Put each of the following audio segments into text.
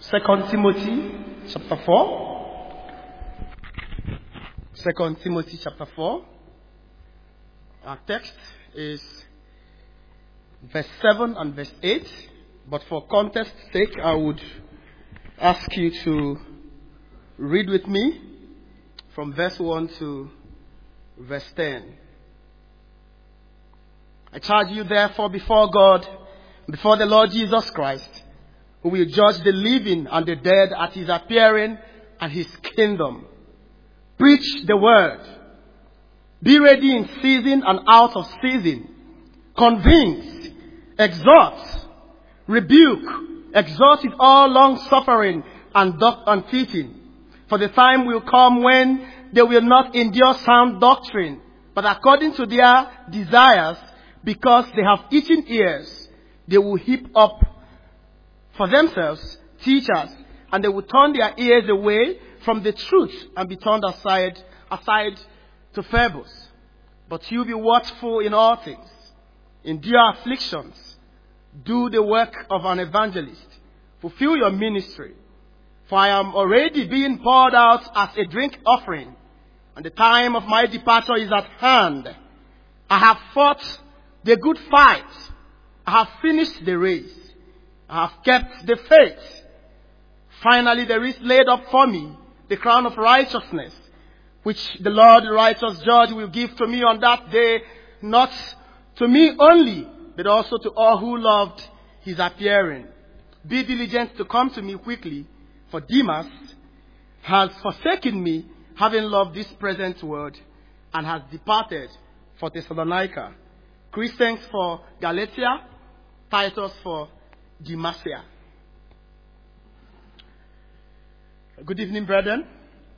2 Timothy chapter 4. 2 Timothy chapter 4. Our text is verse 7 and verse 8. But for context's sake, I would ask you to read with me from verse 1 to verse 10. I charge you therefore before God, before the Lord Jesus Christ, who will judge the living and the dead at his appearing and his kingdom. Preach the word. Be ready in season and out of season. Convince, exhort, rebuke, exhort with all long suffering and teaching. For the time will come when they will not endure sound doctrine, but according to their desires, because they have itching ears, they will heap up for themselves teachers, and they will turn their ears away from the truth and be turned aside to fables. But you be watchful in all things, endure afflictions, do the work of an evangelist, fulfill your ministry. For I am already being poured out as a drink offering, and the time of my departure is at hand. I have fought the good fight. I have finished the race. I have kept the faith. Finally, there is laid up for me the crown of righteousness, which the Lord, the righteous judge, will give to me on that day, not to me only, but also to all who loved his appearing. Be diligent to come to me quickly, for Demas has forsaken me, having loved this present world, and has departed for Thessalonica. Christians for Galatia, Titus for Demacia. Good evening, brethren.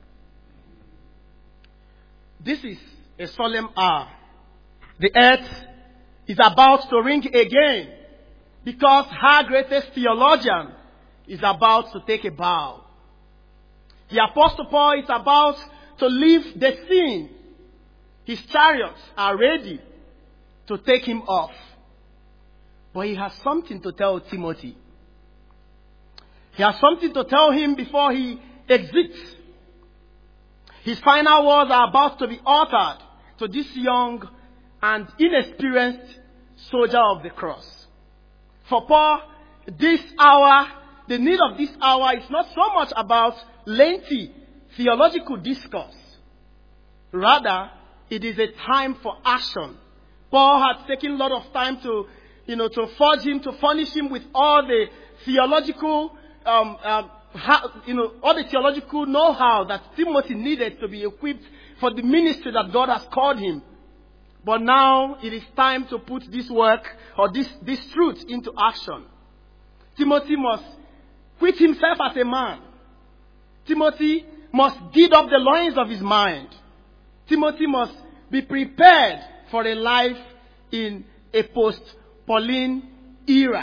This is a solemn hour. The earth is about to ring again, because her greatest theologian is about to take a bow. The Apostle Paul is about to leave the scene. His chariots are ready to take him off. But he has something to tell Timothy. He has something to tell him before he exits. His final words are about to be uttered to this young and inexperienced soldier of the cross. For Paul, this hour, the need of this hour is not so much about lengthy theological discourse. Rather, it is a time for action. Paul had taken a lot of time to forge him, to furnish him with all the theological, all the theological know-how that Timothy needed to be equipped for the ministry that God has called him. But now it is time to put this work or this truth into action. Timothy must quit himself as a man. Timothy must gird up the loins of his mind. Timothy must be prepared for a life in a post-Pauline era.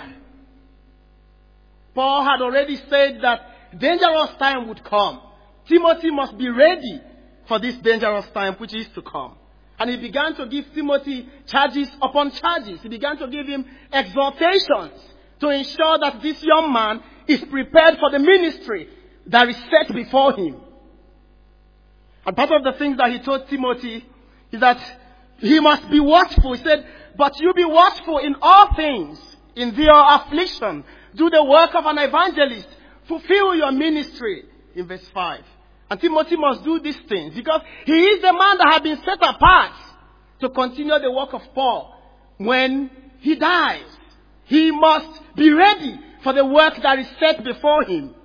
Paul had already said that dangerous time would come. Timothy must be ready for this dangerous time which is to come. And he began to give Timothy charges upon charges. He began to give him exhortations to ensure that this young man is prepared for the ministry that is set before him. And part of the things that he told Timothy is that he must be watchful. He said, but you be watchful in all things, endure affliction, do the work of an evangelist, fulfill your ministry, in verse 5. And Timothy must do these things because he is the man that has been set apart to continue the work of Paul. When he dies, he must be ready for the work that is set before him.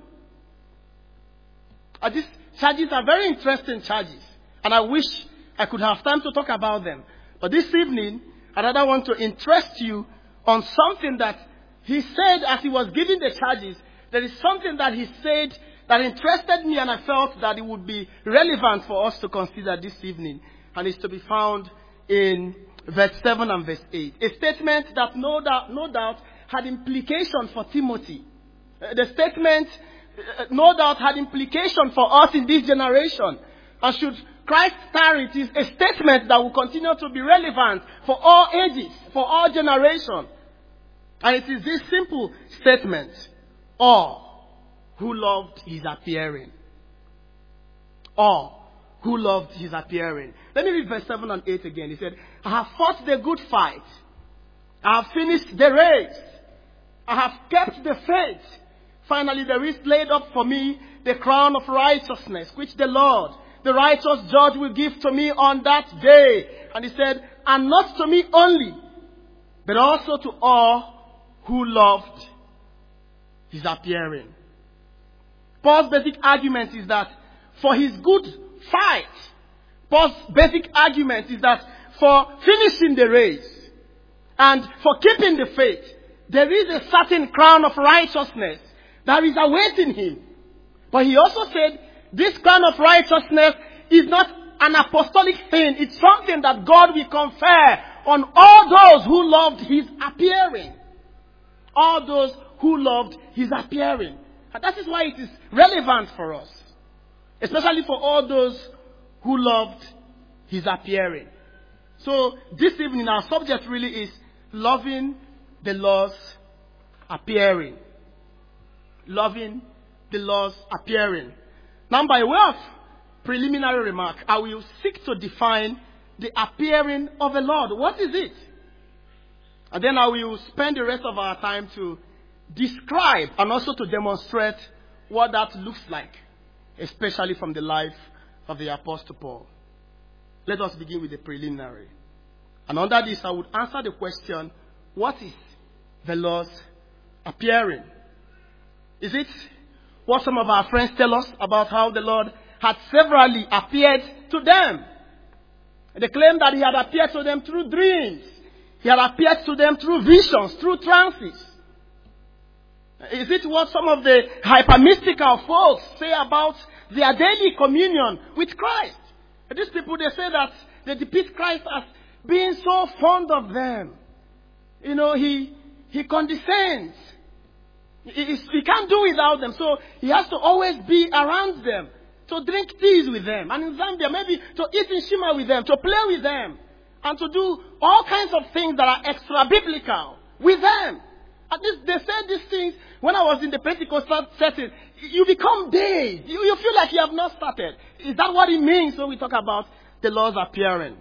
These charges are very interesting charges, and I wish I could have time to talk about them. But this evening, I rather want to interest you on something that he said as he was giving the charges. There is something that he said that interested me, and I felt that it would be relevant for us to consider this evening. And it's to be found in verse 7 and verse 8. A statement that no doubt had implication for Timothy. The statement no doubt had implication for us in this generation. And should Christ tarry, it is a statement that will continue to be relevant for all ages, for all generations. And it is this simple statement: all who loved his appearing. All who loved his appearing. Let me read verse 7 and 8 again. He said, I have fought the good fight. I have finished the race. I have kept the faith. Finally, there is laid up for me the crown of righteousness, which the Lord, the righteous judge, will give to me on that day. And he said, and not to me only, but also to all who loved his appearing. Paul's basic argument is that for his good fight, Paul's basic argument is that for finishing the race and for keeping the faith, there is a certain crown of righteousness that is awaiting him. But he also said, this crown of righteousness is not an apostolic thing. It's something that God will confer on all those who loved his appearing. All those who loved his appearing. And that is why it is relevant for us. Especially for all those who loved his appearing. So this evening our subject really is loving the Lord's appearing. Loving the Lord's appearing. Now, by way of preliminary remark, I will seek to define the appearing of the Lord. What is it? And then I will spend the rest of our time to describe and also to demonstrate what that looks like, especially from the life of the Apostle Paul. Let us begin with the preliminary. And under this, I would answer the question, what is the Lord's appearing? Is it what some of our friends tell us about how the Lord had severally appeared to them? They claim that he had appeared to them through dreams. He had appeared to them through visions, through trances. Is it what some of the hyper-mystical folks say about their daily communion with Christ? These people, they say that they depict Christ as being so fond of them. You know, he condescends. He can't do without them. So he has to always be around them. To drink teas with them. And in Zambia, maybe to eat in Shima with them. To play with them. And to do all kinds of things that are extra-biblical with them. At least they said these things when I was in the Pentecostal setting. You become dazed. You feel like you have not started. Is that what it means when we talk about the Lord's appearing?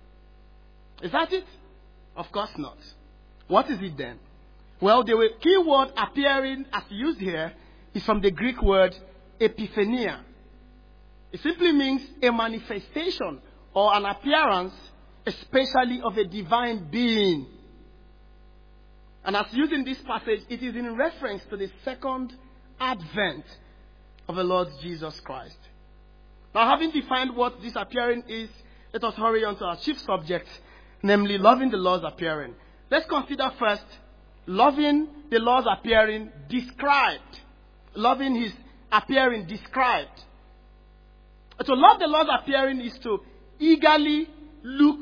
Is that it? Of course not. What is it then? Well, the key word appearing as used here is from the Greek word epiphania. It simply means a manifestation or an appearance, especially of a divine being. And as used in this passage, it is in reference to the second advent of the Lord Jesus Christ. Now, having defined what this appearing is, let us hurry on to our chief subject, namely loving the Lord's appearing. Let's consider first loving the Lord's appearing described. Loving his appearing described. To love the Lord's appearing is to eagerly look,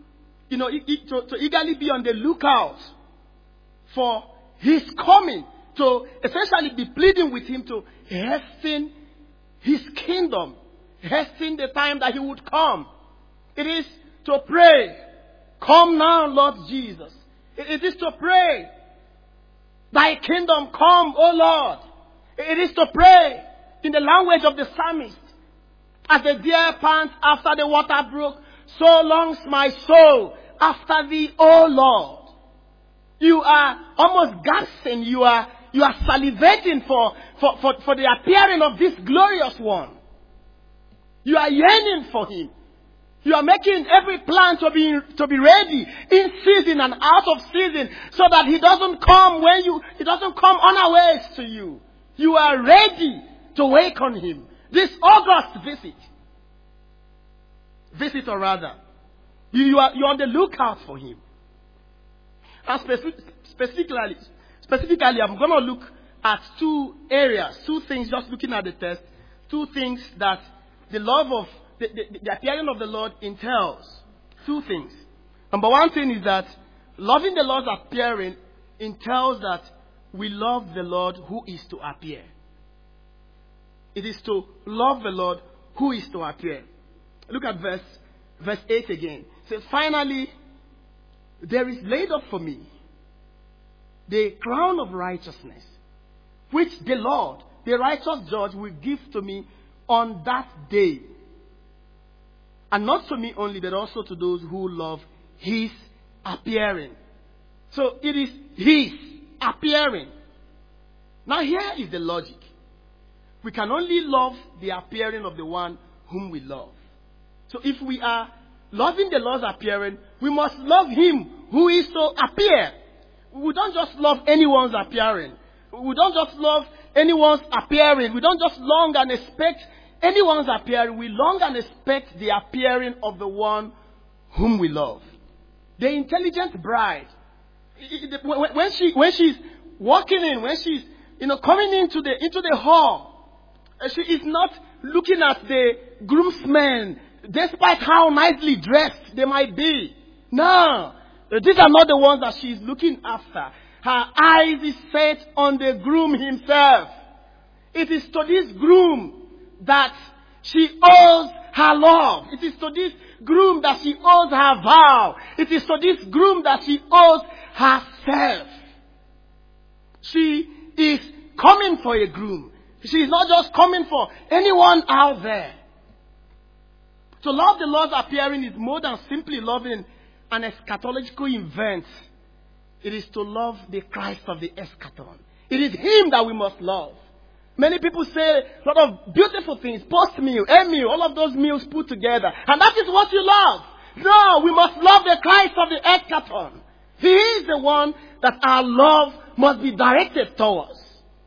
to eagerly be on the lookout for his coming. To essentially be pleading with him to hasten his kingdom. Hasten the time that he would come. It is to pray, come now, Lord Jesus. It is to pray, thy kingdom come, O Lord. It is to pray in the language of the psalmist. As the deer pants after the water brook, so longs my soul after thee, O Lord. You are almost gasping. You are salivating for the appearing of this glorious one. You are yearning for him. You are making every plan to be ready in season and out of season, so that he doesn't come unawares to you. You are ready to wait on him. This August visit or rather, you're on the lookout for him. And specifically, I'm going to look at two areas, two things, just looking at the text, two things that the love of the appearing of the Lord entails. Two things. Number one thing is that loving the Lord's appearing entails that we love the Lord who is to appear. It is to love the Lord who is to appear. Look at verse 8 again. It says, finally, there is laid up for me the crown of righteousness, which the Lord, the righteous judge, will give to me on that day. And not to me only, but also to those who love his appearing. So it is his appearing. Now here is the logic. We can only love the appearing of the one whom we love. So if we are loving the Lord's appearing, we must love him who is to appear. We don't just love anyone's appearing. We don't just love anyone's appearing. We don't just long and expect anyone's appearing. We long and expect the appearing of the one whom we love. The intelligent bride, when she's walking in, when she's coming into the hall, she is not looking at the groomsmen, despite how nicely dressed they might be. No, these are not the ones that she is looking after. Her eyes is set on the groom himself. It is to this groom that she owes her love. It is to this groom that she owes her vow. It is to this groom that she owes herself. She is coming for a groom. She is not just coming for anyone out there. To love the Lord's appearing is more than simply loving an eschatological event. It is to love the Christ of the eschaton. It is him that we must love. Many people say a lot of beautiful things, post-meal, end-meal, all of those meals put together. And that is what you love. No, we must love the Christ of the eschaton. He is the one that our love must be directed towards.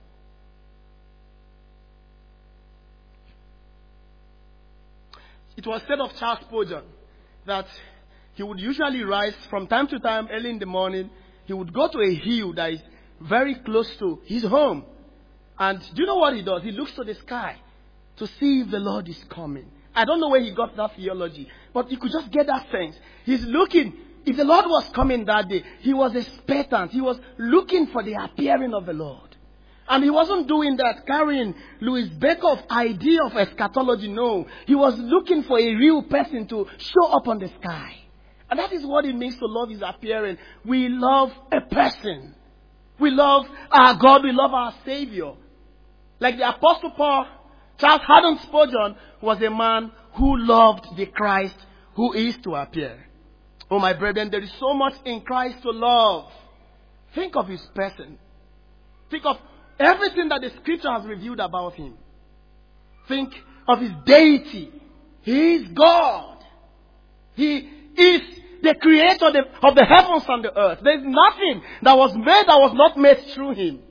It was said of Charles Spurgeon that he would usually rise from time to time early in the morning. He would go to a hill that is very close to his home. And do you know what he does? He looks to the sky to see if the Lord is coming. I don't know where he got that theology, but you could just get that sense. He's looking. If the Lord was coming that day, he was expectant. He was looking for the appearing of the Lord. And he wasn't doing that carrying Louis Baker's idea of eschatology. No. He was looking for a real person to show up on the sky. And that is what it means to love his appearing. We love a person. We love our God. We love our Savior. Like the Apostle Paul, Charles Haddon Spurgeon was a man who loved the Christ who is to appear. Oh, my brethren, there is so much in Christ to love. Think of his person. Think of everything that the scripture has revealed about him. Think of his deity. He is God. He is the creator of the heavens and the earth. There is nothing that was made that was not made through him.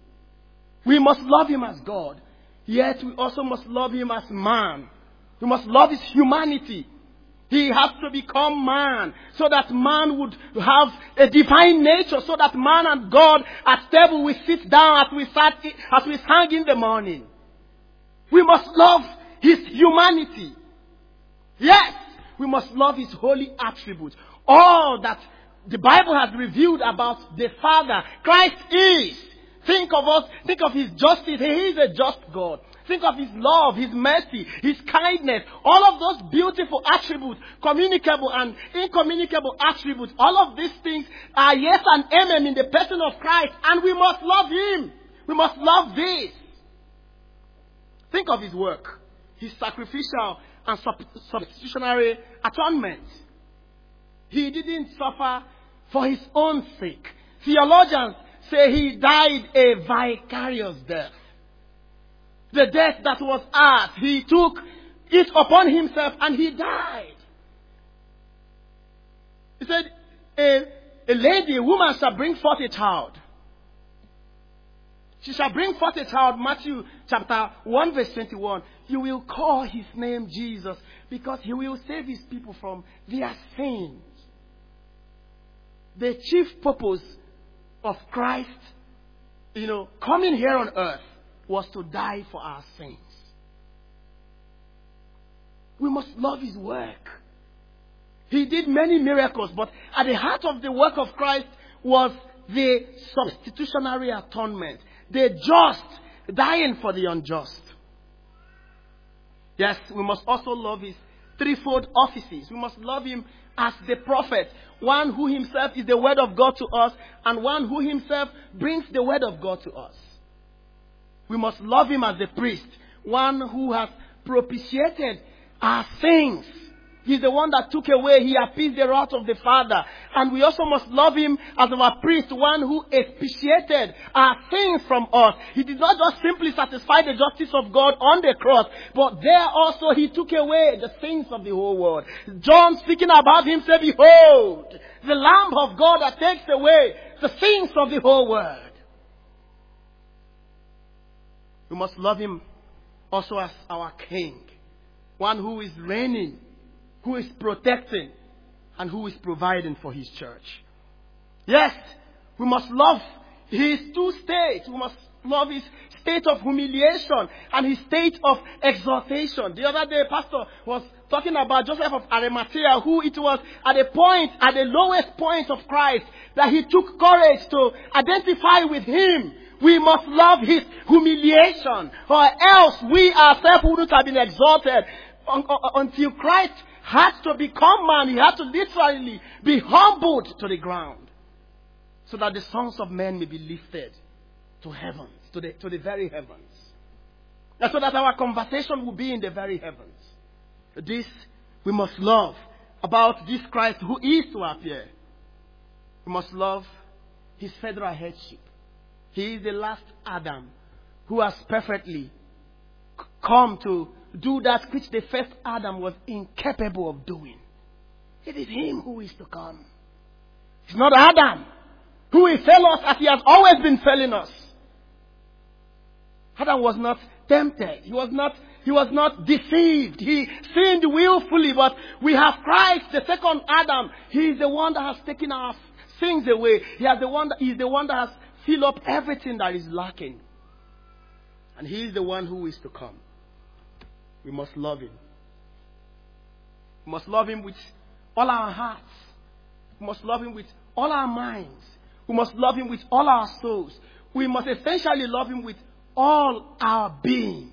We must love him as God. Yet we also must love him as man. We must love his humanity. He has to become man so that man would have a divine nature, so that man and God at table we sit down as we sang in the morning. We must love his humanity. Yes, we must love his holy attributes. All that the Bible has revealed about the Father, Christ is. Think of his justice. He is a just God. Think of his love, his mercy, his kindness. All of those beautiful attributes, communicable and incommunicable attributes. All of these things are yes and amen in the person of Christ. And we must love him. We must love this. Think of his work. His sacrificial and substitutionary atonement. He didn't suffer for his own sake. Theologians say he died a vicarious death. The death that was ours, he took it upon himself and he died. He said, a woman shall bring forth a child. She shall bring forth a child, Matthew chapter 1 verse 21. You will call his name Jesus because he will save his people from their sins. The chief purpose of Christ, coming here on earth was to die for our sins. We must love his work. He did many miracles, but at the heart of the work of Christ was the substitutionary atonement. The just dying for the unjust. Yes, we must also love his threefold offices. We must love him as the prophet, one who himself is the word of God to us, and one who himself brings the word of God to us. We must love him as the priest, one who has propitiated our sins. He's the one that took away, he appeased the wrath of the Father. And we also must love him as our priest, one who expiated our sins from us. He did not just simply satisfy the justice of God on the cross, but there also he took away the sins of the whole world. John, speaking about him, said, "Behold, the Lamb of God that takes away the sins of the whole world." We must love him also as our King, one who is reigning, who is protecting, and who is providing for his church. Yes, we must love his two states. We must love his state of humiliation and his state of exaltation. The other day, Pastor was talking about Joseph of Arimathea, who it was at the lowest point of Christ, that he took courage to identify with him. We must love his humiliation, or else we ourselves wouldn't have been exalted until Christ had to become man. He had to literally be humbled to the ground, so that the sons of men may be lifted to heavens, to the very heavens. And so that our conversation will be in the very heavens. This we must love about this Christ who is to appear. We must love his federal headship. He is the last Adam who has perfectly come to do that which the first Adam was incapable of doing. It is him who is to come. It's not Adam who will fail us as he has always been failing us. Adam was not tempted. He was not deceived. He sinned willfully, but we have Christ, the second Adam. He is the one that has taken our sins away. He is the one that has filled up everything that is lacking. And he is the one who is to come. We must love him. We must love him with all our hearts. We must love him with all our minds. We must love him with all our souls. We must essentially love him with all our beings.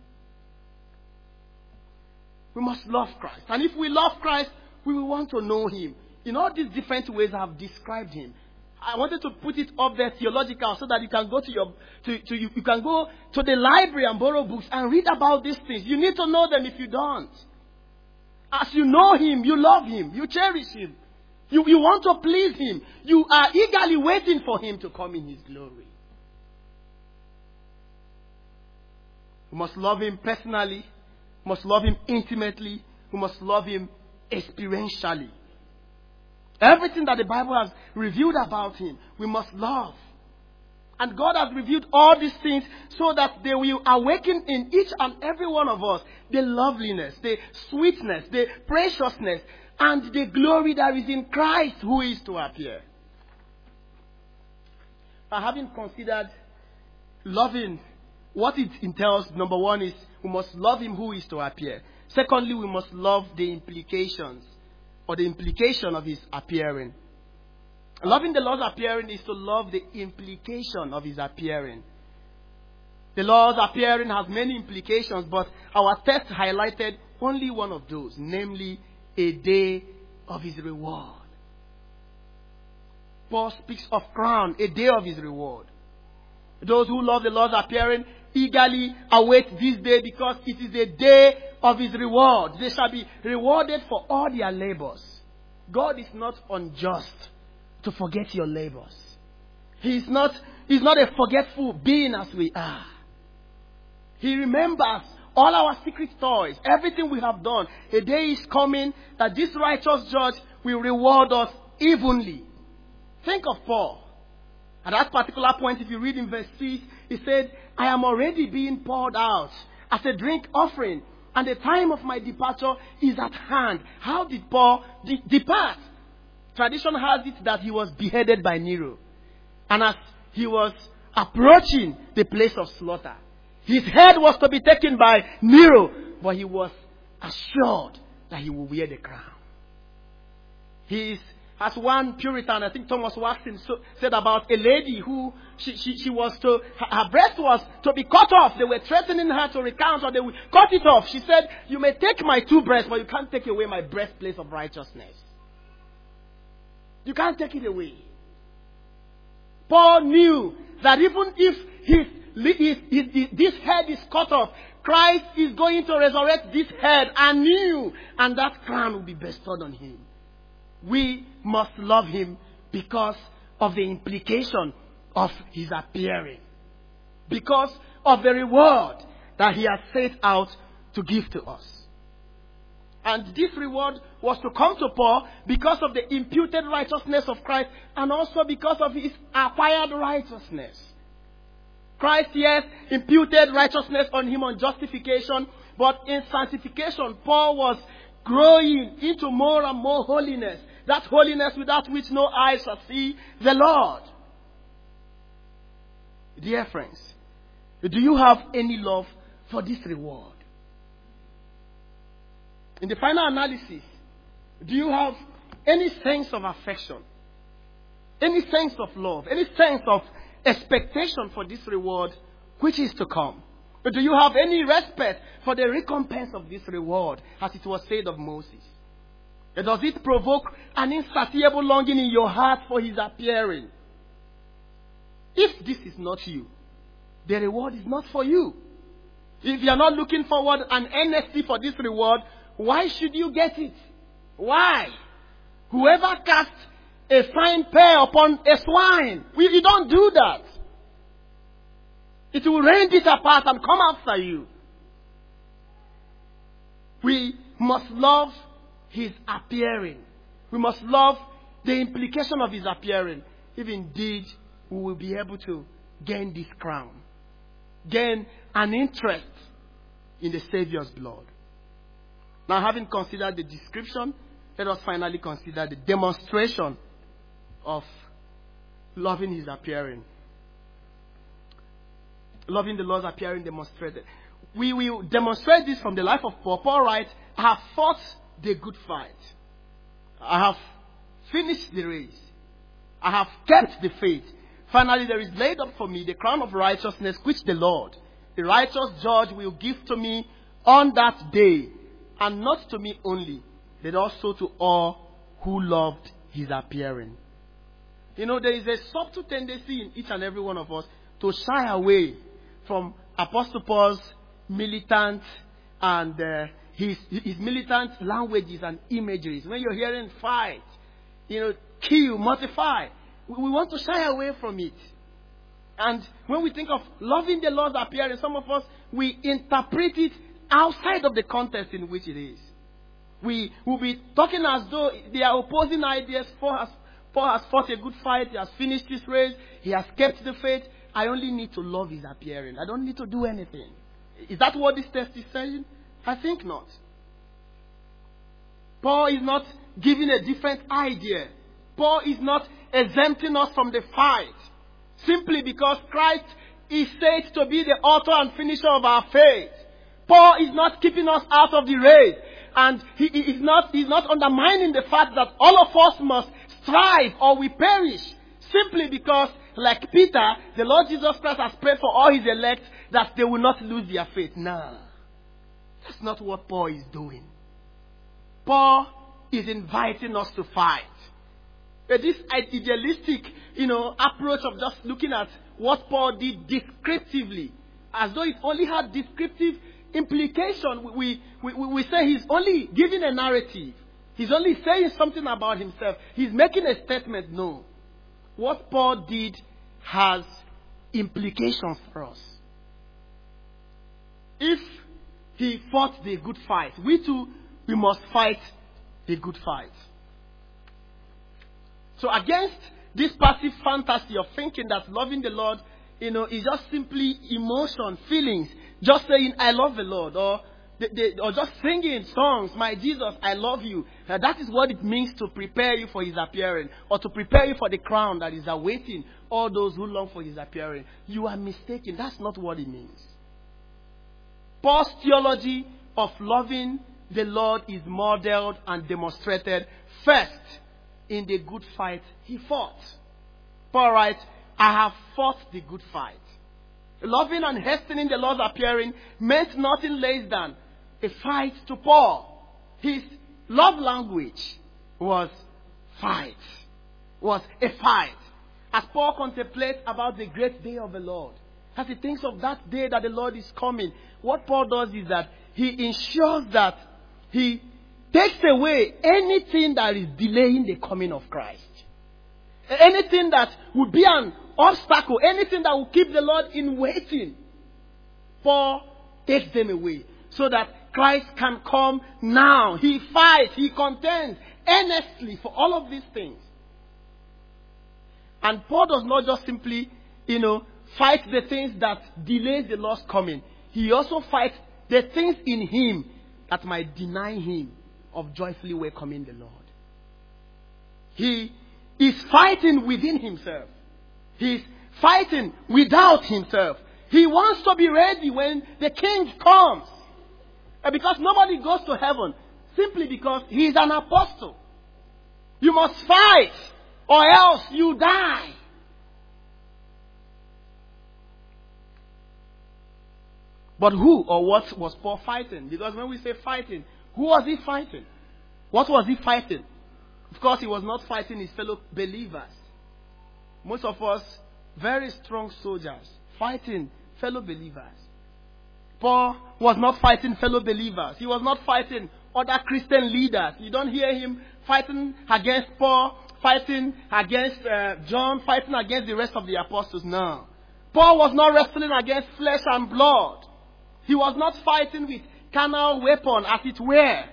We must love Christ. And if we love Christ, we will want to know him. In all these different ways I have described him. I wanted to put it up there theological, so that you can go you can go to the library and borrow books and read about these things. You need to know them if you don't. As you know him, you love him, you cherish him. You want to please him. You are eagerly waiting for him to come in his glory. We must love him personally. We must love him intimately. We must love him experientially. Everything that the Bible has revealed about him, we must love. And God has revealed all these things so that they will awaken in each and every one of us the loveliness, the sweetness, the preciousness, and the glory that is in Christ who is to appear. But having considered loving, what it entails, number one is we must love him who is to appear. Secondly, we must love the implications, or the implication of his appearing. Loving the Lord's appearing is to love the implication of his appearing. The Lord's appearing has many implications, but our text highlighted only one of those, namely a day of his reward. Paul speaks of crown, a day of his reward. Those who love the Lord's appearing eagerly await this day, because it is a day of his reward. They shall be rewarded for all their labors. God is not unjust to forget your labors. He's not a forgetful being as we are. He remembers all our secret toys, everything we have done. A day is coming that this righteous judge will reward us evenly. Think of Paul. At that particular point, if you read in verse 6, he said, I am already being poured out as a drink offering, and the time of my departure is at hand. How did Paul depart? Tradition has it that he was beheaded by Nero. And as he was approaching the place of slaughter, his head was to be taken by Nero, but he was assured that he will wear the crown. As one Puritan, I think Thomas Watson said about a lady who she was to, her breast was to be cut off. They were threatening her to recount, or they would cut it off. She said, you may take my two breasts, but you can't take away my breastplate of righteousness. You can't take it away. Paul knew that even if his this head is cut off. Christ is going to resurrect this head anew, and that crown will be bestowed on him. We must love him because of the implication of his appearing, because of the reward that he has set out to give to us. And this reward was to come to Paul because of the imputed righteousness of Christ, and also because of his acquired righteousness. Christ, yes, imputed righteousness on him on justification, but in sanctification, Paul was growing into more and more holiness. That holiness without which no eye shall see the Lord. Dear friends, do you have any love for this reward? In the final analysis, do you have any sense of affection, any sense of love, any sense of expectation for this reward which is to come? But do you have any respect for the recompense of this reward, as it was said of Moses? Does it provoke an insatiable longing in your heart for his appearing? If this is not you, the reward is not for you. If you are not looking forward and earnestly for this reward, why should you get it? Why? Whoever casts a fine pear upon a swine, you don't do that. It will rend it apart and come after you. We must love his appearing. We must love the implication of his appearing, if indeed we will be able to gain this crown, gain an interest in the Savior's blood. Now, having considered the description, let us finally consider the demonstration of loving his appearing. Loving the Lord's appearing demonstrated. We will demonstrate this from the life of Paul. Paul writes, I have fought the good fight. I have finished the race. I have kept the faith. Finally, there is laid up for me the crown of righteousness, which the Lord, the righteous judge, will give to me on that day. And not to me only, but also to all who loved his appearing. You know, there is a subtle tendency in each and every one of us to shy away from Apostle Paul's militant and his militant languages and imageries. When you're hearing fight, kill, mortify, we want to shy away from it. And when we think of loving the Lord's appearing, some of us, we interpret it outside of the context in which it is. We will be talking as though they are opposing ideas. Paul has fought a good fight. He has finished his race. He has kept the faith. I only need to love his appearing. I don't need to do anything. Is that what this text is saying? I think not. Paul is not giving a different idea. Paul is not exempting us from the fight simply because Christ is said to be the author and finisher of our faith. Paul is not keeping us out of the race. And he's not undermining the fact that all of us must strive or we perish. Simply because, like Peter, the Lord Jesus Christ has prayed for all his elect that they will not lose their faith. No. That's not what Paul is doing. Paul is inviting us to fight. But this idealistic, approach of just looking at what Paul did descriptively, as though it only had descriptive implication, we say he's only giving a narrative. He's only saying something about himself. He's making a statement. No. What Paul did has implications for us. If he fought the good fight, we too, we must fight the good fight. So against this passive fantasy of thinking that loving the Lord, is just simply emotion, feelings, just saying, I love the Lord, or just singing songs, my Jesus, I love you. That is what it means to prepare you for his appearing, or to prepare you for the crown that is awaiting all those who long for his appearing. You are mistaken. That's not what it means. Paul's theology of loving the Lord is modeled and demonstrated first in the good fight he fought. Paul writes, I have fought the good fight. Loving and hastening the Lord's appearing meant nothing less than a fight to Paul. His love language was fight. Was a fight. As Paul contemplates about the great day of the Lord, as he thinks of that day that the Lord is coming, what Paul does is that he ensures that he takes away anything that is delaying the coming of Christ. Anything that would be an obstacle, anything that will keep the Lord in waiting. Paul takes them away so that Christ can come now. He fights, he contends earnestly for all of these things. And Paul does not just simply, fight the things that delay the Lord's coming. He also fights the things in him that might deny him of joyfully welcoming the Lord. He is fighting within himself. He is fighting without himself. He wants to be ready when the King comes. And because nobody goes to heaven simply because he is an apostle. You must fight or else you die. But who or what was Paul fighting? Because when we say fighting, who was he fighting? What was he fighting? Of course, he was not fighting his fellow believers. Most of us, very strong soldiers, fighting fellow believers. Paul was not fighting fellow believers. He was not fighting other Christian leaders. You don't hear him fighting against Paul, fighting against John, fighting against the rest of the apostles. No. Paul was not wrestling against flesh and blood. He was not fighting with carnal weapon, as it were.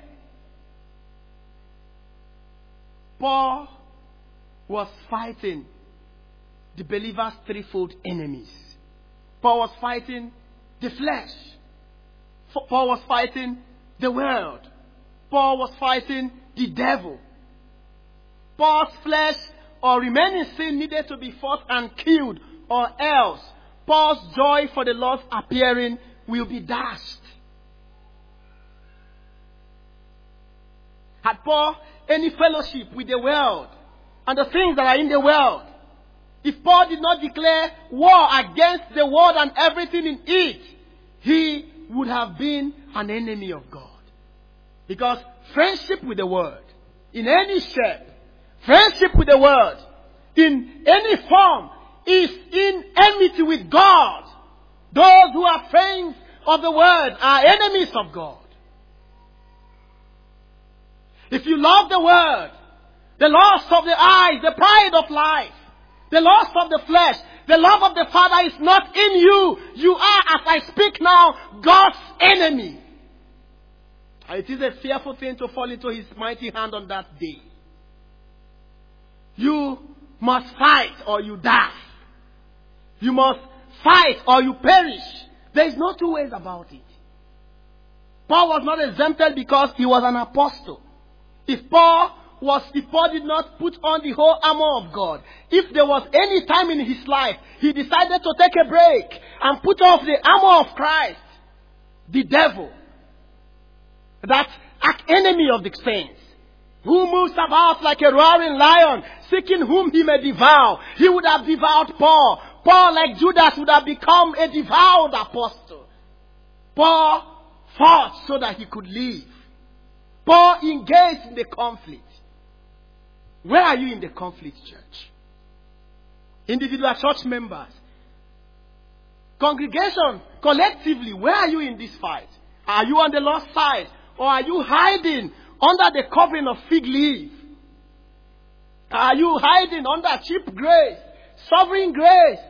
Paul was fighting the believers' threefold enemies. Paul was fighting the flesh. Paul was fighting the world. Paul was fighting the devil. Paul's flesh or remaining sin needed to be fought and killed, or else Paul's joy for the Lord's appearing will be dashed. Had Paul any fellowship with the world and the things that are in the world, if Paul did not declare war against the world and everything in it, he would have been an enemy of God. Because friendship with the world, in any shape, friendship with the world, in any form, is in enmity with God. Those who are friends of the world are enemies of God. If you love the world, the lust of the eyes, the pride of life, the lust of the flesh, the love of the Father is not in you. You are, as I speak now, God's enemy. And it is a fearful thing to fall into his mighty hand on that day. You must fight or you die. You must fight or you perish. There is no two ways about it. Paul was not exempted because he was an apostle. If Paul did not put on the whole armor of God, if there was any time in his life he decided to take a break and put off the armor of Christ, the devil, that enemy of the saints, who moves about like a roaring lion, seeking whom he may devour, he would have devoured Paul. Paul, like Judas, would have become a devoured apostle. Paul fought so that he could live. Paul engaged in the conflict. Where are you in the conflict, church? Individual church members. Congregation, collectively, where are you in this fight? Are you on the Lord's side? Or are you hiding under the covering of fig leaf? Are you hiding under cheap grace, sovereign grace?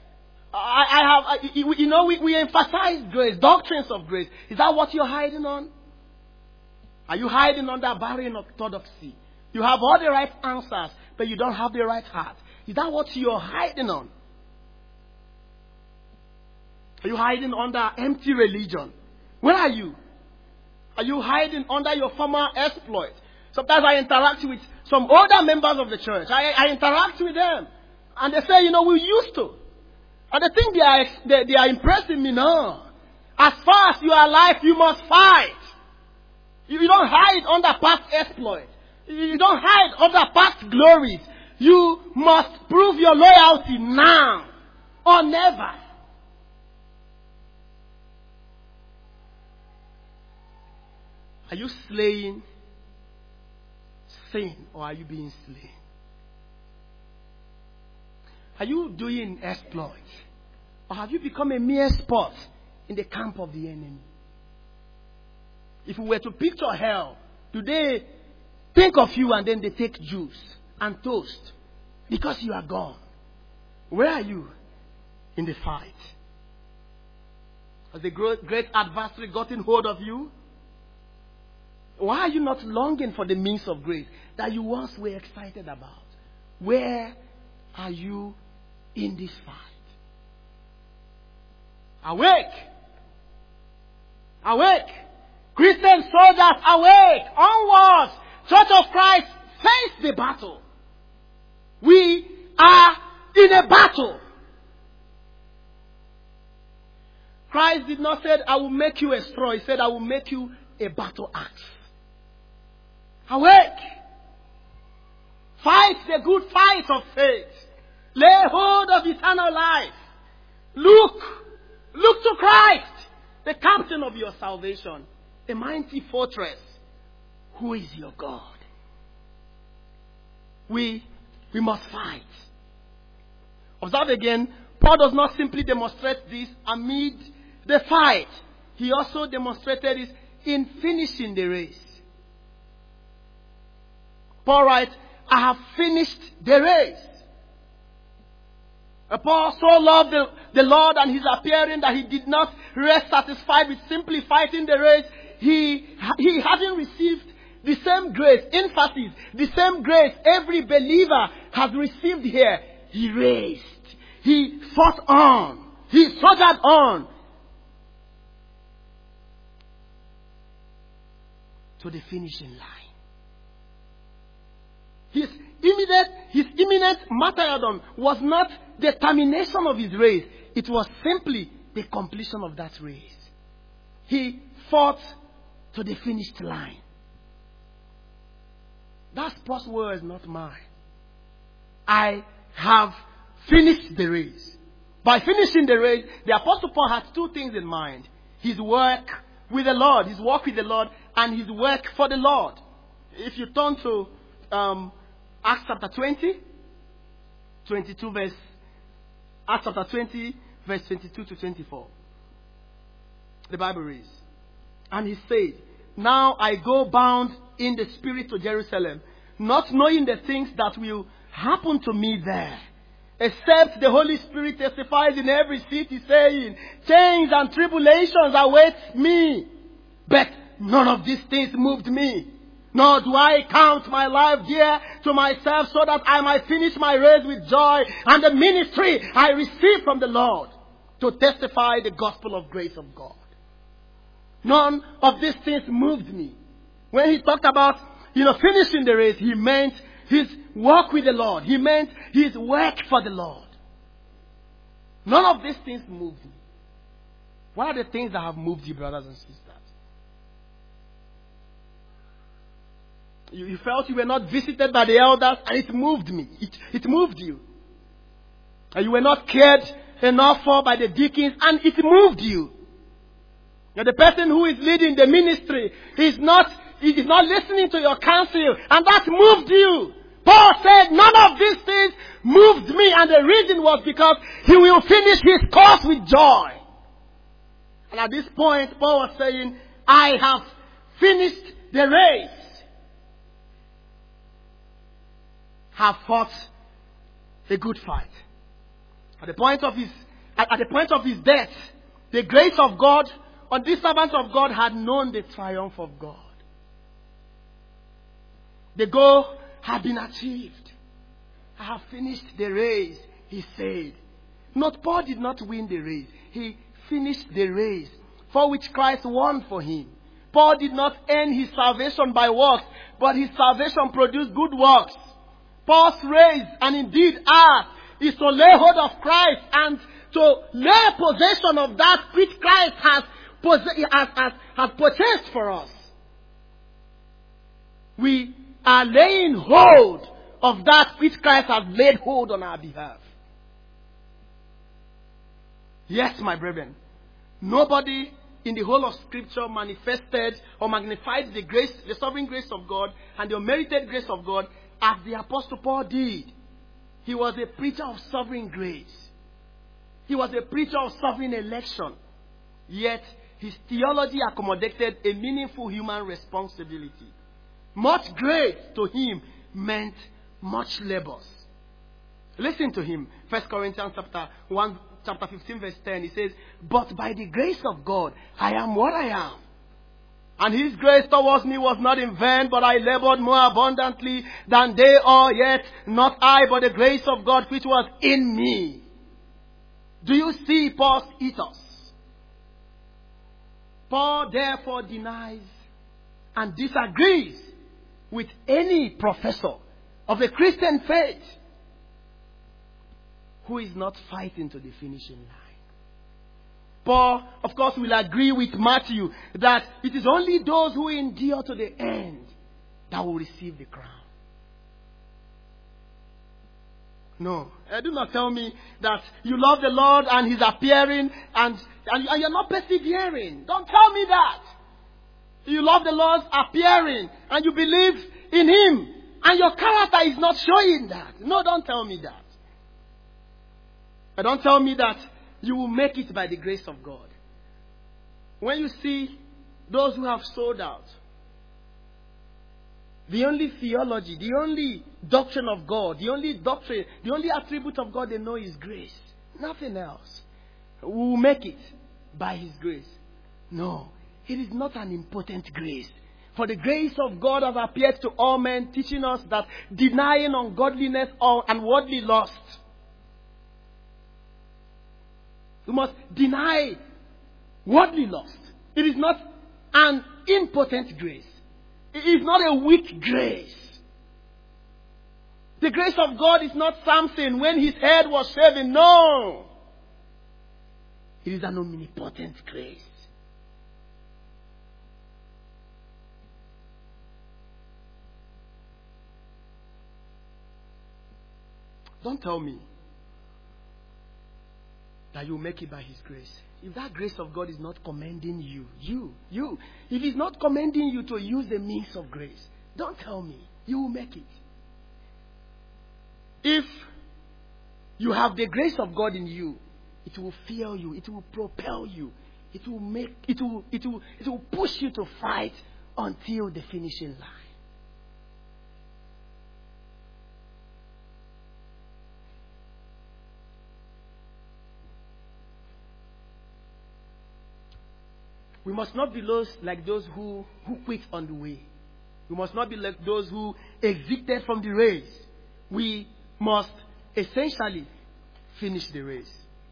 We emphasize grace, doctrines of grace. Is that what you're hiding on? Are you hiding under barren orthodoxy? You have all the right answers, but you don't have the right heart. Is that what you're hiding on? Are you hiding under empty religion? Where are you? Are you hiding under your former exploits? Sometimes I interact with some older members of the church. I interact with them. And they say, we used to. And they think they are impressing me now. As far as you are alive, you must fight. You don't hide under past exploits. You don't hide under past glories. You must prove your loyalty now or never. Are you slaying sin or are you being slain? Are you doing exploits Or have you become a mere spot in the camp of the enemy? If we were to picture hell, do they think of you and then they take juice and toast because you are gone? Where are you in the fight? Has the great adversary gotten hold of you? Why are you not longing for the means of grace that you once were excited about? Where are you in this fight? Awake! Awake! Christian soldiers, awake! Onwards! Church of Christ, face the battle. We are in a battle. Christ did not say, I will make you a straw. He said, I will make you a battle axe. Awake! Fight the good fight of faith. Lay hold of eternal life. Look to Christ, the captain of your salvation, the mighty fortress, who is your God. We must fight. Observe again, Paul does not simply demonstrate this amid the fight. He also demonstrated it in finishing the race. Paul writes, I have finished the race. Paul so loved the Lord and his appearing that he did not rest satisfied with simply fighting the race. He having received the same grace, emphasis, the same grace every believer has received here. He raced. He fought on. He soldiered on to the finishing line. His imminent martyrdom was not the termination of his race. It was simply the completion of that race. He fought to the finished line. That's Paul's words, not mine. I have finished the race. By finishing the race, the Apostle Paul had two things in mind. His work with the Lord, and his work for the Lord. If you turn to Acts chapter 20, 22 verse, Acts chapter 20, verse 22 to 24. The Bible reads, and he said, now I go bound in the Spirit to Jerusalem, not knowing the things that will happen to me there, except the Holy Spirit testifies in every city, saying, chains and tribulations await me. But none of these things moved me. Nor do I count my life dear to myself, so that I might finish my race with joy and the ministry I received from the Lord to testify the gospel of grace of God. None of these things moved me. When he talked about, finishing the race, he meant his work with the Lord. He meant his work for the Lord. None of these things moved me. What are the things that have moved you, brothers and sisters? You felt you were not visited by the elders, and it moved me. It moved you. And you were not cared enough for by the deacons, and it moved you. Now, the person who is leading the ministry is not listening to your counsel, and that moved you. Paul said, none of these things moved me, and the reason was because he will finish his course with joy. And at this point, Paul was saying, I have finished the race. Have fought a good fight. At the point of his death, the grace of God, or this servant of God, had known the triumph of God. The goal had been achieved. I have finished the race, he said. Paul did not win the race. He finished the race for which Christ won for him. Paul did not earn his salvation by works, but his salvation produced good works. Paul's race, and indeed ours, is to lay hold of Christ and to lay possession of that which Christ has purchased for us. We are laying hold of that which Christ has laid hold on our behalf. Yes, my brethren, nobody in the whole of Scripture manifested or magnified the sovereign grace of God and the unmerited grace of God as the Apostle Paul did. He was a preacher of sovereign grace. He was a preacher of sovereign election. Yet, his theology accommodated a meaningful human responsibility. Much grace to him meant much labors. Listen to him. 1 Corinthians chapter 15 verse 10. He says, "But by the grace of God, I am what I am. And his grace towards me was not in vain, but I labored more abundantly than they all, yet not I, but the grace of God which was in me." Do you see Paul's ethos? Paul therefore denies and disagrees with any professor of the Christian faith who is not fighting to the finishing line. Paul, of course, will agree with Matthew that it is only those who endure to the end that will receive the crown. No, do not tell me that you love the Lord and He's appearing and you're not persevering. Don't tell me that. You love the Lord appearing and you believe in Him and your character is not showing that. No, don't tell me that. And don't tell me that you will make it by the grace of God. When you see those who have sold out, the only theology, the only doctrine of God, the only attribute of God they know is grace. Nothing else. We will make it by His grace. No, it is not an impotent grace. For the grace of God has appeared to all men, teaching us that denying ungodliness and worldly lust, we must deny worldly lust. It is not an impotent grace. It is not a weak grace. The grace of God is not Samson when his head was shaven. No. It is an omnipotent grace. Don't tell me that you make it by His grace. If that grace of God is not commending you, if He's not commending you to use the means of grace, don't tell me you will make it. If you have the grace of God in you, it will fuel you, it will propel you, it will push you to fight until the finishing line. We must not be like those who quit on the way. We must not be like those who exited from the race. We must essentially finish the race.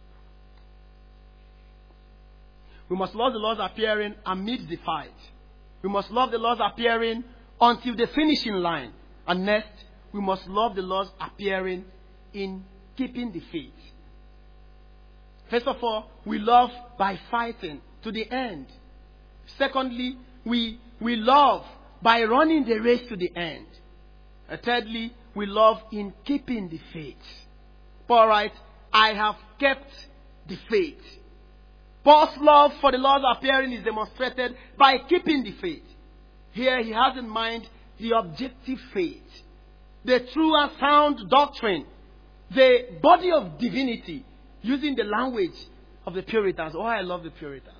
We must love the Lord's appearing amidst the fight. We must love the Lord's appearing until the finishing line. And next, we must love the Lord's appearing in keeping the faith. First of all, we love by fighting to the end. Secondly, we love by running the race to the end. Thirdly, we love in keeping the faith. Paul writes, "I have kept the faith." Paul's love for the Lord's appearing is demonstrated by keeping the faith. Here he has in mind the objective faith, the true and sound doctrine, the body of divinity, using the language of the Puritans. Oh, I love the Puritans.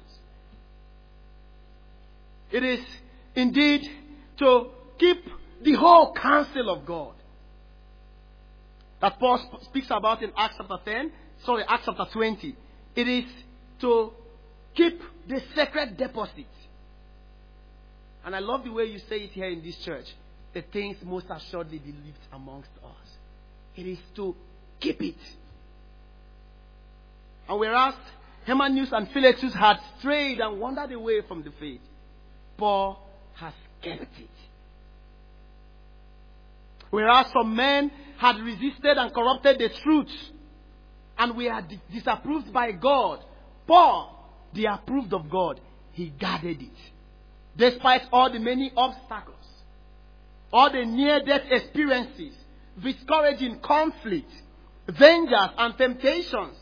It is indeed to keep the whole counsel of God that Paul speaks about in Acts chapter 20. It is to keep the sacred deposit. And I love the way you say it here in this church. The things most assuredly believed amongst us. It is to keep it. And whereas Hymenaeus and Philetus had strayed and wandered away from the faith, Paul has kept it. Whereas some men had resisted and corrupted the truth, and we are disapproved by God, Paul, the approved of God, he guarded it. Despite all the many obstacles, all the near-death experiences, discouraging conflict, dangers and temptations,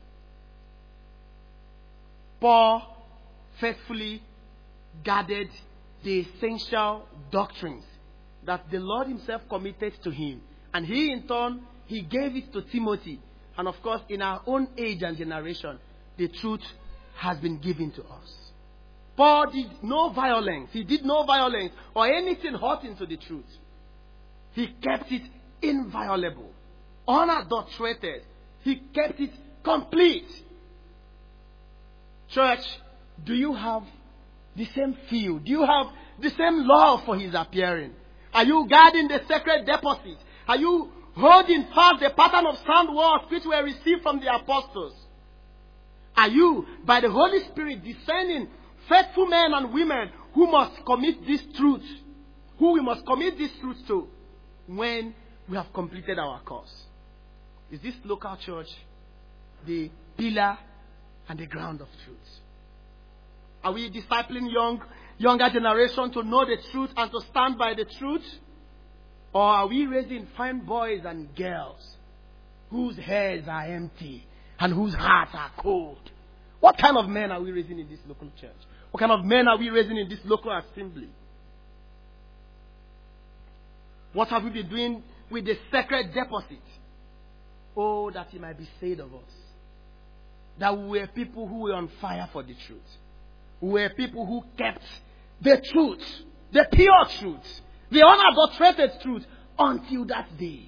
Paul faithfully guarded the essential doctrines that the Lord Himself committed to him. And he in turn, he gave it to Timothy And of course, in our own age and generation, the truth has been given to us. Paul did no violence. He did no violence or anything hurting to the truth. He kept it inviolable, unadulterated. He kept it complete. Church, do you have the same feel? Do you have the same love for his appearing? Are you guarding the sacred deposit? Are you holding fast the pattern of sound words which were received from the apostles? Are you, by the Holy Spirit, discerning faithful men and women who must commit this truth, who we must commit this truth to when we have completed our course? Is this local church the pillar and the ground of truth? Are we discipling younger generation to know the truth and to stand by the truth? Or are we raising fine boys and girls whose heads are empty and whose hearts are cold? What kind of men are we raising in this local church? What kind of men are we raising in this local assembly? What have we been doing with the sacred deposit? Oh, that it might be said of us that we were people who were on fire for the truth. We were people who kept the truth, the pure truth, the unadulterated truth until that day.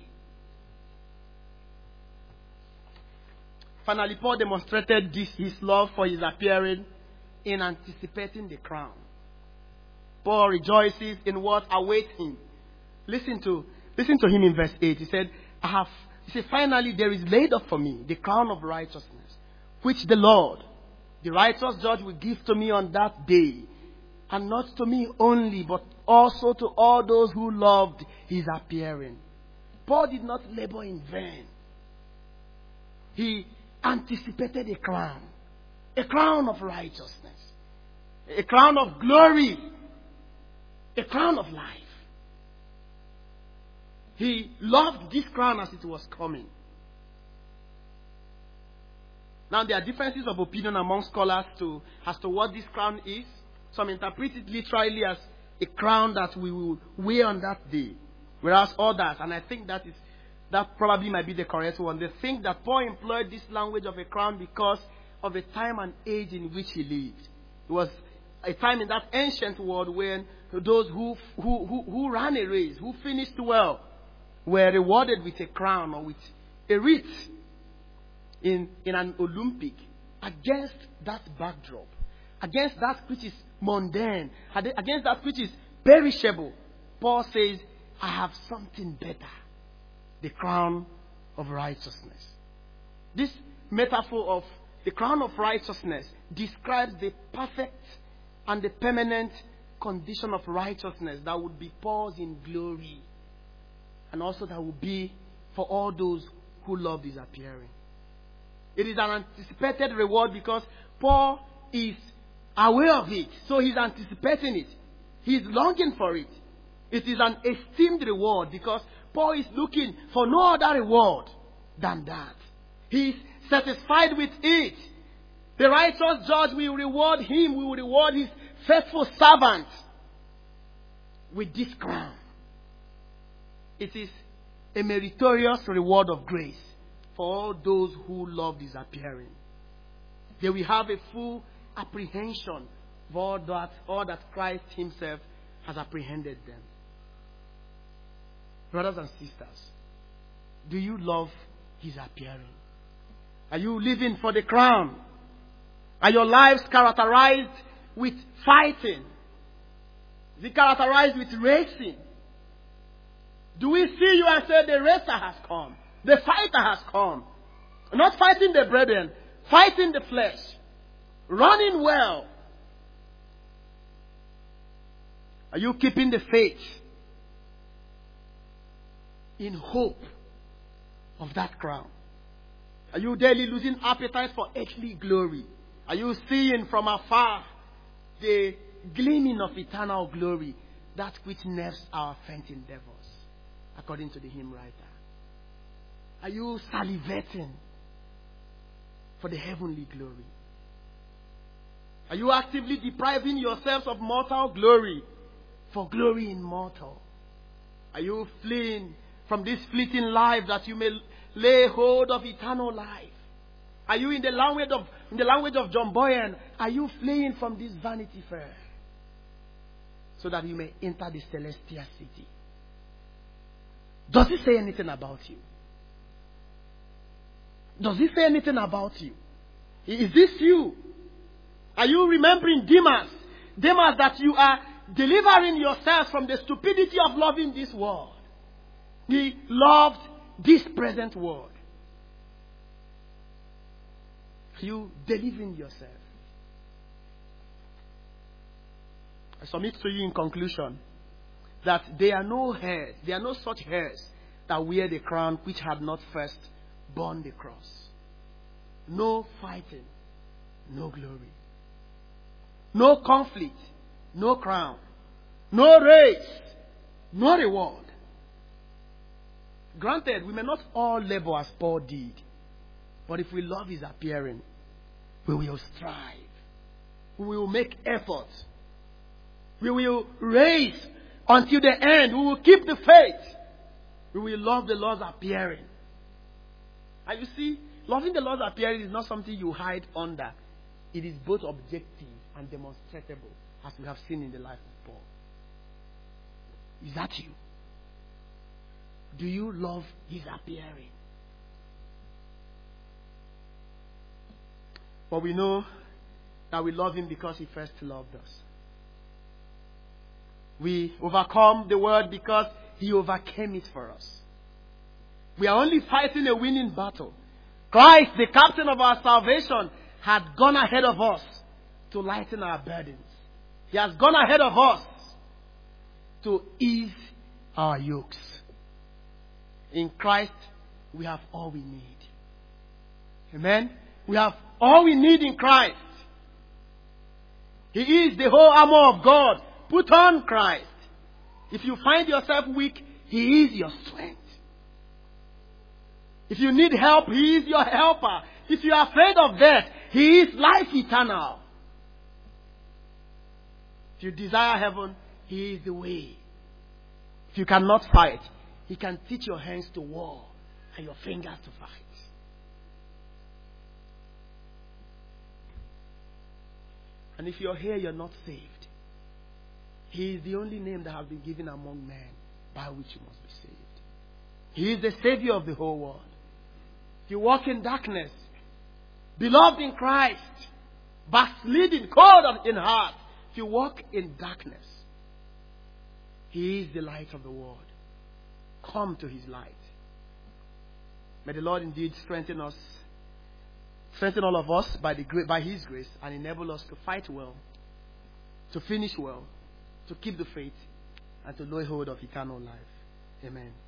Finally, Paul demonstrated his love for his appearing in anticipating the crown. Paul rejoices in what awaits him. Listen to him in verse 8. He said, finally there is laid up for me the crown of righteousness, which the Lord, the righteous judge, will give to me on that day. And not to me only, but also to all those who loved his appearing. Paul did not labor in vain. He anticipated a crown of righteousness, a crown of glory, a crown of life. He loved this crown as it was coming. Now, there are differences of opinion among scholars as to what this crown is. Some interpret it literally as a crown that we will wear on that day. Whereas others, and I think that probably might be the correct one, they think that Paul employed this language of a crown because of the time and age in which he lived. It was a time in that ancient world when those who ran a race, who finished well, were rewarded with a crown or with a wreath in an Olympic. Against that backdrop, against that which is mundane, against that which is perishable, Paul says, I have something better, the crown of righteousness. This metaphor of the crown of righteousness describes the perfect and the permanent condition of righteousness that would be Paul's in glory, and also that would be for all those who love his appearing. It is an anticipated reward because Paul is aware of it, so he's anticipating it. He's longing for it. It is an esteemed reward because Paul is looking for no other reward than that. He's satisfied with it. The righteous judge will reward him, will reward his faithful servant with this crown. It is a meritorious reward of grace for all those who love his appearing. They will have a full apprehension of all that Christ himself has apprehended them. Brothers and sisters, do you love his appearing? Are you living for the crown? Are your lives characterized with fighting? Is it characterized with racing? Do we see you and say the racer has come? The fighter has come. Not fighting the brethren, fighting the flesh. Running well. Are you keeping the faith in hope of that crown? Are you daily losing appetite for earthly glory? Are you seeing from afar the gleaming of eternal glory, that which nerves our fainting endeavors, according to the hymn writer? Are you salivating for the heavenly glory? Are you actively depriving yourselves of mortal glory for glory immortal? Are you fleeing from this fleeting life that you may lay hold of eternal life? Are you in the language of John Boyan? Are you fleeing from this Vanity Fair so that you may enter the celestial city? Does it say anything about you? Does it say anything about you? Is this you? Are you remembering Demas? Demas, that you are delivering yourself from the stupidity of loving this world. He loved this present world. Are you delivering yourself? I submit to you in conclusion that there are no hairs, there are no such hairs that wear the crown which had not first borne the cross. No fighting, no glory. No conflict, no crown. No race, no reward. Granted, we may not all labor as Paul did, but if we love his appearing, we will strive. We will make efforts. We will race until the end. We will keep the faith. We will love the Lord's appearing. And you see, loving the Lord's appearing is not something you hide under. It is both objective and demonstrable, as we have seen in the life of Paul. Is that you? Do you love his appearing? But we know that we love him because he first loved us. We overcome the world because he overcame it for us. We are only fighting a winning battle. Christ, the captain of our salvation, had gone ahead of us to lighten our burdens. He has gone ahead of us to ease our yokes. In Christ, we have all we need. Amen? We have all we need in Christ. He is the whole armor of God. Put on Christ. If you find yourself weak, He is your strength. If you need help, He is your helper. If you are afraid of death, He is life eternal. If you desire heaven, He is the way. If you cannot fight, He can teach your hands to war and your fingers to fight. And if you're here, you're not saved, He is the only name that has been given among men by which you must be saved. He is the Savior of the whole world. If you walk in darkness, beloved in Christ, backsliding, cold in heart, if you walk in darkness, He is the light of the world. Come to His light. May the Lord indeed strengthen us, strengthen all of us by His grace, and enable us to fight well, to finish well, to keep the faith, and to lay hold of eternal life. Amen.